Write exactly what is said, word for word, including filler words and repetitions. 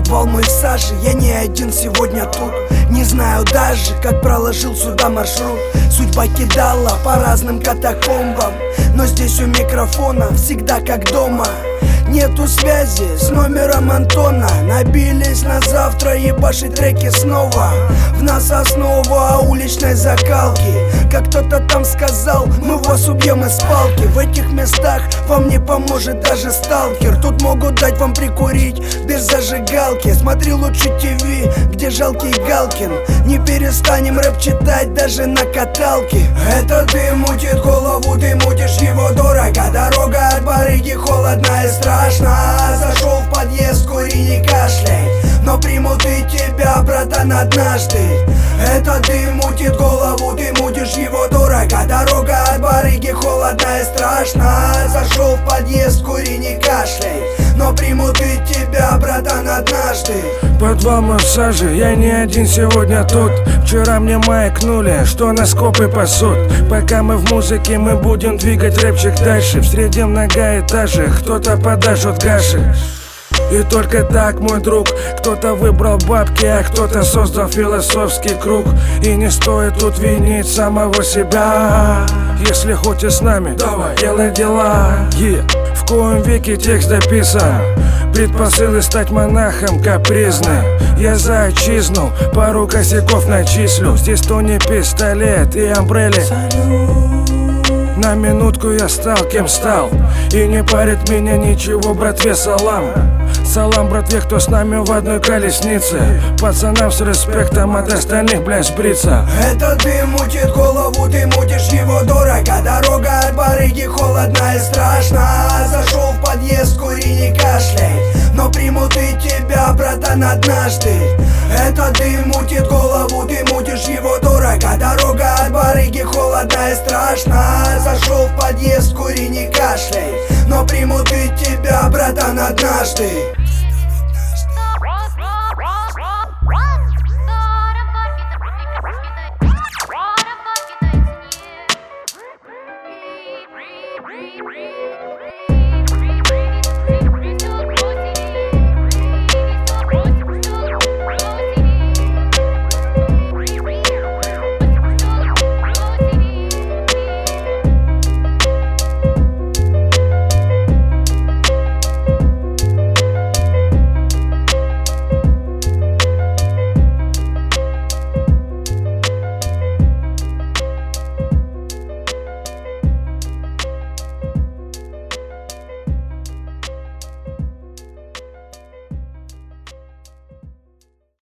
Подвал мой в саже, я не один сегодня тут. Не знаю даже, как проложил сюда маршрут. Судьба кидала по разным катакомбам, но здесь у микрофона всегда как дома. Нету связи с номером Антона. Набились на завтра ебашить треки снова. В нас основа уличной закалки. Как кто-то там сказал, мы вас убьем из палки. В этих местах вам не поможет даже сталкер. Тут могут дать вам прикурить без зажигалки. Смотри лучше ТВ, где жалкий Галкин. Не перестанем рэп читать даже на каталке. Это ты мутит голову, ты мутишь его дорого. Дорога от барыги холодная и страшная. Зашел в подъезд, кури, не кашляй, но примут и тебя, братан, однажды. Это ты мутит голову, ты мутишь его дорого. Дорога от барыги холодная и страшная. Зашел в подъезд, кури, не кашляй, но примут и тебя, братан, однажды. Подвал мой в саже, я не один сегодня тут. Вчера мне маякнули, что на скопы пасут. Пока мы в музыке, мы будем двигать рэпчик дальше. В среде многоэтажек кто-то подашет гаши. И только так, мой друг, кто-то выбрал бабки, а кто-то создал философский круг. И не стоит тут винить самого себя. Если хочешь с нами, давай, делай дела. yeah. В коем веке текст дописан. Предпосылы стать монахом капризны. Я за отчизну пару косяков начислю. Здесь то не пистолет и амбрели. На минутку я стал кем стал. И не парит меня ничего, братве, салам. Салам, братве, кто с нами в одной колеснице. Пацанам с респектом от остальных, блядь, сбриться. Это ты мутит голову, ты мутишь его дорого. Дорога от барыги холодная и страшная. Зашел в подъезд, кури, не кашляй, но примут и тебя, братан, однажды. Это ты мутит голову, ты мутишь его дорого. Дорога от барыги холодная и страшная. Зашел в подъезд, кури, не кашляй, но примут и тебя, братан, однажды.